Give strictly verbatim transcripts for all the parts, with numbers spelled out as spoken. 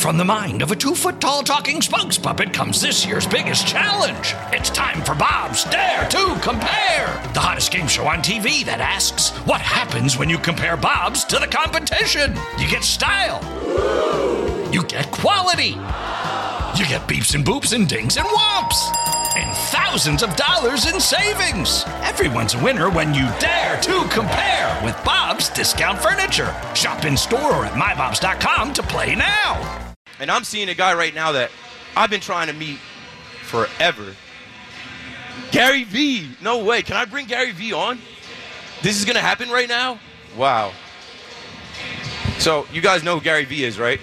From the mind of a two-foot-tall talking spokes puppet comes this year's biggest challenge. It's time for Bob's Dare to Compare, the hottest game show on T V that asks, what happens when you compare Bobs to the competition? You get style. You get quality. You get beeps and boops and dings and whomps. And thousands of dollars in savings. Everyone's a winner when you dare to compare with Bob's Discount Furniture. Shop in store or at my bobs dot com to play now. And I'm seeing a guy right now that I've been trying to meet forever. Gary Vee. No way. Can I bring Gary Vee on? This is going to happen right now? Wow. So, you guys know who Gary Vee is, right?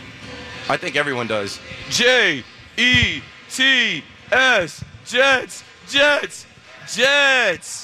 I think everyone does. J E T S. Jets. Jets. Jets.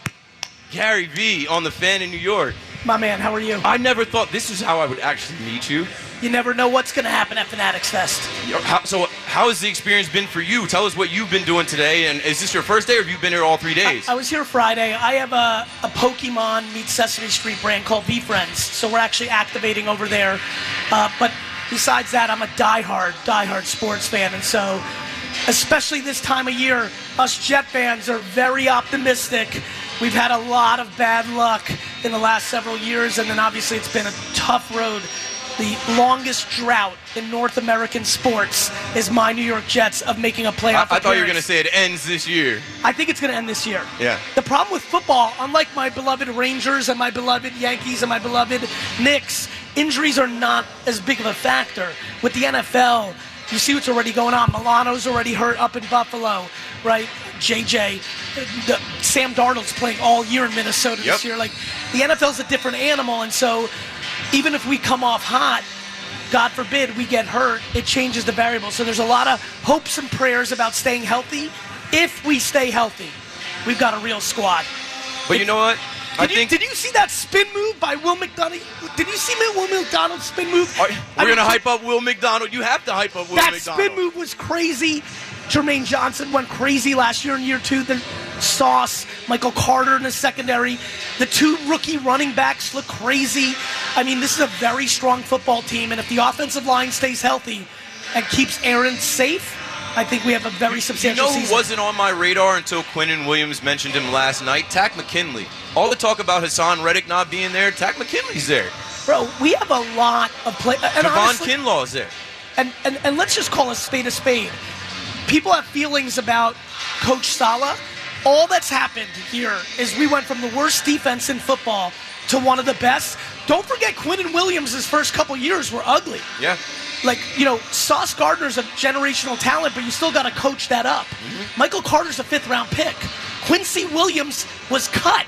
Gary Vee on The Fan in New York. My man, how are you? I never thought this is how I would actually meet you. You never know what's going to happen at Fanatics Fest. How, so how has the experience been for you? Tell us what you've been doing today. And is this your first day or have you been here all three days? I, I was here Friday. I have a, a Pokemon meets Sesame Street brand called V-Friends. So we're actually activating over there. Uh, but besides that, I'm a diehard, diehard sports fan. And so, especially this time of year, us Jet fans are very optimistic. We've had a lot of bad luck in the last several years. And then obviously it's been a tough road. The longest drought in North American sports is my New York Jets of making a playoff I, I appearance. thought you were going to say it ends this year. I think it's going to end this year. Yeah. The problem with football, unlike my beloved Rangers and my beloved Yankees and my beloved Knicks, injuries are not as big of a factor. With the N F L, you see what's already going on. Milano's already hurt up in Buffalo, right? J J. The, Sam Darnold's playing all year in Minnesota Yep. this year. Like, the N F L's a different animal, and so even if we come off hot, God forbid we get hurt, it changes the variable. So there's a lot of hopes and prayers about staying healthy. If we stay healthy, we've got a real squad. But you know what? I Did you, think did you see that spin move by Will McDonough? Did you see Will McDonald's spin move? Are, I we're mean, going to hype up Will McDonald. You have to hype up Will that McDonald. spin move was crazy. Jermaine Johnson went crazy last year in year two. The Sauce, Michael Carter in the secondary. The two rookie running backs look crazy. I mean, this is a very strong football team, and if the offensive line stays healthy and keeps Aaron safe, I think we have a very substantial You know who season. wasn't on my radar until Quinnen Williams mentioned him last night? Takk McKinley. All the talk about Hassan Reddick not being there, Takk McKinley's there. Bro, we have a lot of play. And Javon honestly, Kinlaw's there. And, and and let's just call a spade a spade. People have feelings about Coach Saleh. All that's happened here is we went from the worst defense in football to one of the best. Don't forget Quinnen Williams' first couple years were ugly. Yeah. Like, you know, Sauce Gardner's a generational talent, but you still got to coach that up. Mm-hmm. Michael Carter's a fifth-round pick. Quincy Williams was cut.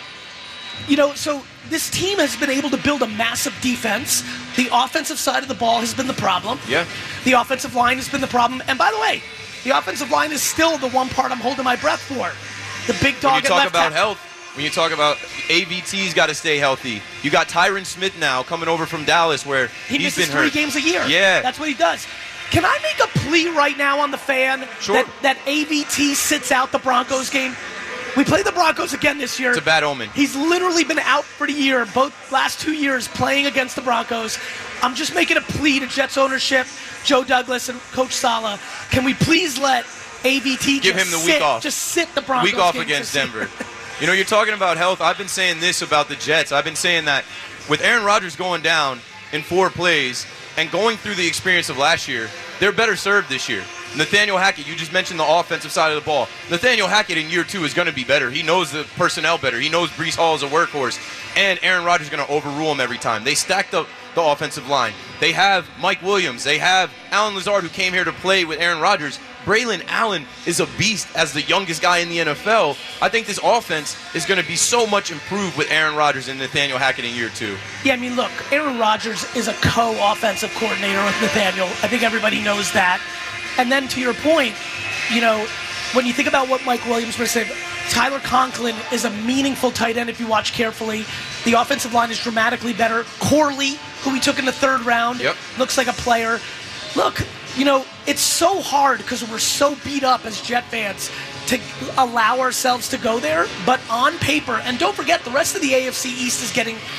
You know, so this team has been able to build a massive defense. The offensive side of the ball has been the problem. Yeah. The offensive line has been the problem. And by the way, the offensive line is still the one part I'm holding my breath for. The big dog When you at talk left about tackle. health, when you talk about A V T's got to stay healthy. You got Tyron Smith now coming over from Dallas where He he's misses been three hurt. games a year. Yeah. That's what he does. Can I make a plea right now on the fan Sure. that, that A V T sits out the Broncos game? We play the Broncos again this year. It's a bad omen. He's literally been out for the year, both last two years playing against the Broncos. I'm just making a plea to Jets ownership, Joe Douglas and Coach Saleh. Can we please let A V T Give just him the sit, week off. just sit the Broncos Week off game against this year? Denver. You know, you're talking about health. I've been saying this about the Jets. I've been saying that with Aaron Rodgers going down in four plays and going through the experience of last year, they're better served this year. Nathaniel Hackett, you just mentioned the offensive side of the ball. Nathaniel Hackett in year two is going to be better. He knows the personnel better. He knows Breece Hall is a workhorse. And Aaron Rodgers is going to overrule him every time. They stacked up the offensive line. They have Mike Williams. They have Alan Lazard, who came here to play with Aaron Rodgers. Braylon Allen is a beast as the youngest guy in the N F L. I think this offense is going to be so much improved with Aaron Rodgers and Nathaniel Hackett in year two. Yeah, I mean, look, Aaron Rodgers is a co-offensive coordinator with Nathaniel. I think everybody knows that. And then to your point, you know, when you think about what Mike Williams was saying, Tyler Conklin is a meaningful tight end if you watch carefully. The offensive line is dramatically better. Corley, who we took in the third round, yep. looks like a player. Look, you know, it's so hard because we're so beat up as Jet fans to allow ourselves to go there. But on paper, and don't forget, the rest of the A F C East is getting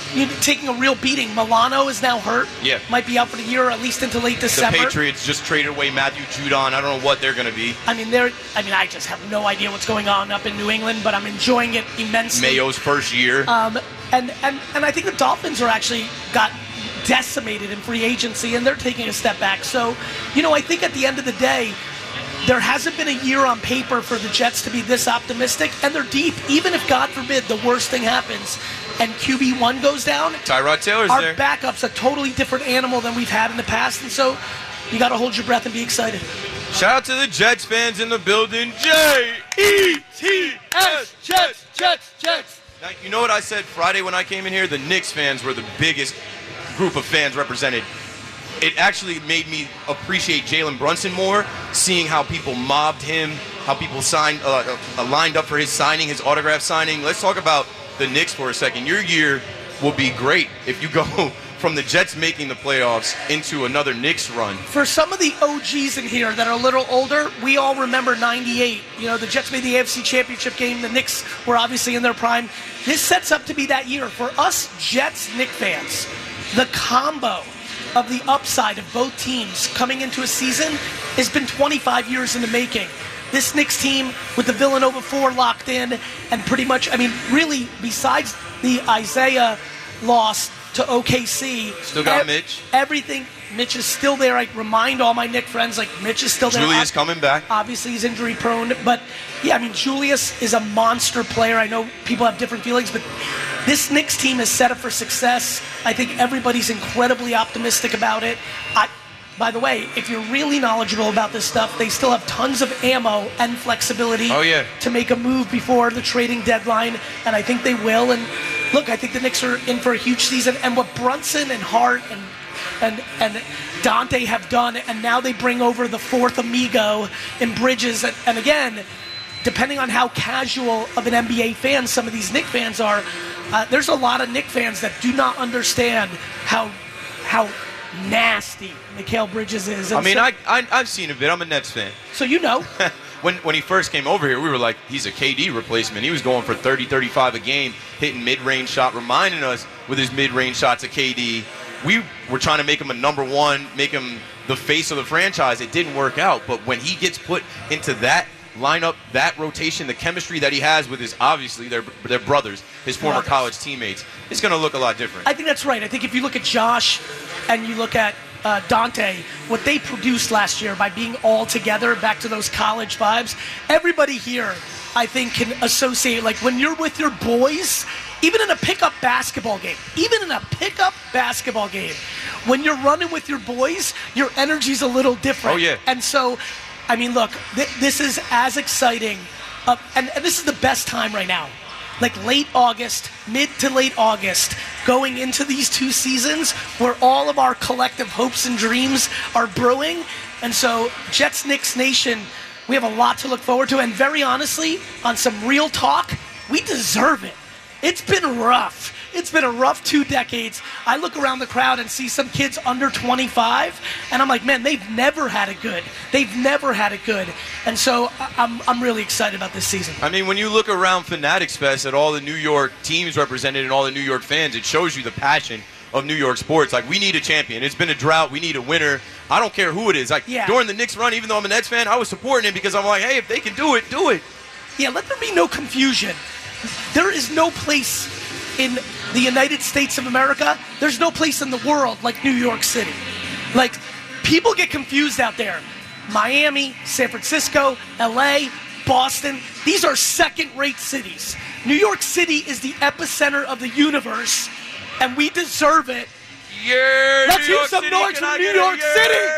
you know, taking a real beating. Milano is now hurt. Yeah. Might be out for the year, or at least into late The December. Patriots just traded away Matthew Judon. I don't know what they're going to be. I mean, they're. I mean, I just have no idea what's going on up in New England, but I'm enjoying it immensely. Mayo's first year. Um, and, and, and I think the Dolphins are actually got decimated in free agency, and they're taking a step back. So, you know, I think at the end of the day, there hasn't been a year on paper for the Jets to be this optimistic, and they're deep. Even if, God forbid, the worst thing happens and Q B one goes down, Tyrod Taylor's our there. backup's a totally different animal than we've had in the past, and so you got to hold your breath and be excited. Shout out to the Jets fans in the building. J E T S, Jets, Jets, Jets. Now, you know what I said Friday when I came in here? The Knicks fans were the biggest group of fans represented. It actually made me appreciate Jalen Brunson more, seeing how people mobbed him, how people signed, uh, uh, lined up for his signing, his autograph signing. Let's talk about the Knicks for a second. Your year will be great if you go from the Jets making the playoffs into another Knicks run. For some of the O Gs in here that are a little older, we all remember ninety-eight. You know, the Jets made the A F C Championship game. The Knicks were obviously in their prime. This sets up to be that year. For us Jets Knicks fans, the combo of the upside of both teams coming into a season has been twenty-five years in the making. This Knicks team with the Villanova four locked in, and pretty much, I mean, really, besides the Isaiah loss to O K C. Still got ev- Mitch. Everything. Mitch is still there. I remind all my Knick friends, like, Mitch is still there. Julius coming back. Obviously, he's injury prone. But, yeah, I mean, Julius is a monster player. I know people have different feelings, but this Knicks team is set up for success. I think everybody's incredibly optimistic about it. I, by the way, if you're really knowledgeable about this stuff, they still have tons of ammo and flexibility Oh, yeah. to make a move before the trading deadline, and I think they will. And look, I think the Knicks are in for a huge season. And what Brunson and Hart and and and Dante have done, and now they bring over the fourth amigo in Bridges. And, and again, depending on how casual of an N B A fan some of these Knicks fans are, uh, there's a lot of Knicks fans that do not understand how how nasty Mikal Bridges is. And I mean, so, I, I, I've seen a bit. I'm a Nets fan. so you know. When when he first came over here, we were like, he's a K D replacement. He was going for thirty, thirty-five a game, hitting mid-range shot, reminding us with his mid-range shots of K D. We were trying to make him a number one, make him the face of the franchise. It didn't work out. But when he gets put into that lineup, that rotation, the chemistry that he has with his, obviously, their, their brothers, his former Brothers. college teammates, it's going to look a lot different. I think that's right. I think if you look at Josh and you look at uh, Dante, what they produced last year by being all together, back to those college vibes, everybody here, I think, can associate, like, when you're with your boys, even in a pickup basketball game, even in a pickup basketball game, when you're running with your boys, your energy's a little different. Oh, yeah. And so, I mean, look, th- this is as exciting, uh, and, and this is the best time right now. Like late August, mid to late August, going into these two seasons where all of our collective hopes and dreams are brewing. And so, Jets Knicks Nation, we have a lot to look forward to. And very honestly, on some real talk, we deserve it. It's been rough. It's been a rough two decades. I look around the crowd and see some kids under twenty-five, and I'm like, man, they've never had it good. They've never had it good. And so I'm I'm really excited about this season. I mean, when you look around Fanatics Fest at all the New York teams represented and all the New York fans, it shows you the passion of New York sports. Like, we need a champion. It's been a drought. We need a winner. I don't care who it is. Like, Yeah. during the Knicks run, even though I'm a Nets fan, I was supporting him because I'm like, hey, if they can do it, do it. Yeah, let there be no confusion. There is no place in the United States of America, there's no place in the world like New York City. Like, people get confused out there. Miami, San Francisco, L A, Boston, these are second-rate cities. New York City is the epicenter of the universe, and we deserve it. Yeah, Let's New hear York some City, noise can from I New get a York yeah? City.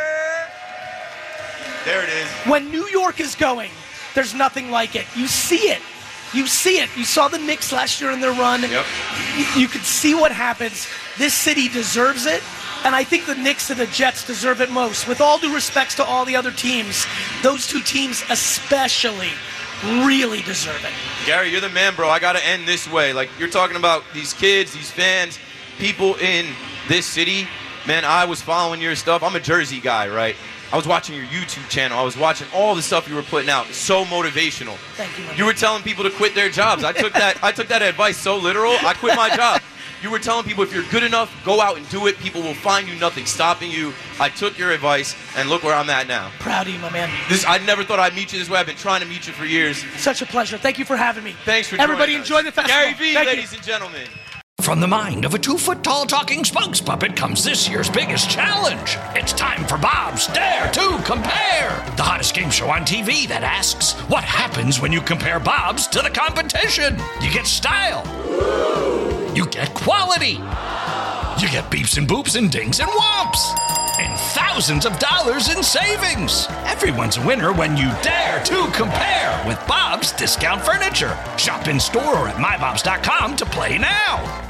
There it is. When New York is going, there's nothing like it. You see it. You see it. You saw the Knicks last year in their run. Yep. You, you could see what happens. This city deserves it, and I think the Knicks and the Jets deserve it most. With all due respects to all the other teams, those two teams especially really deserve it. Gary, you're the man, bro. I got to end this way. Like, you're talking about these kids, these fans, people in this city. Man, I was following your stuff. I'm a Jersey guy, right? I was watching your YouTube channel. I was watching all the stuff you were putting out. So motivational. Thank you, my You were telling people to quit their jobs. I took that I took that advice so literal. I quit my job. You were telling people if you're good enough, go out and do it. People will find you, nothing stopping you. I took your advice, and look where I'm at now. Proud of you, my man. This I never thought I'd meet you this way. I've been trying to meet you for years. Such a pleasure. Thank you for having me. Thanks for Everybody joining us. enjoy the festival. Gary Vee, Thank ladies you. and gentlemen. From the mind of a two-foot-tall talking spokes puppet comes this year's biggest challenge. It's time for Bob's Dare to Compare, the hottest game show on T V that asks, what happens when you compare Bobs to the competition? You get style. You get quality. You get beeps and boops and dings and whomps. And thousands of dollars in savings. Everyone's a winner when you dare to compare with Bob's Discount Furniture. Shop in store or at my bobs dot com to play now.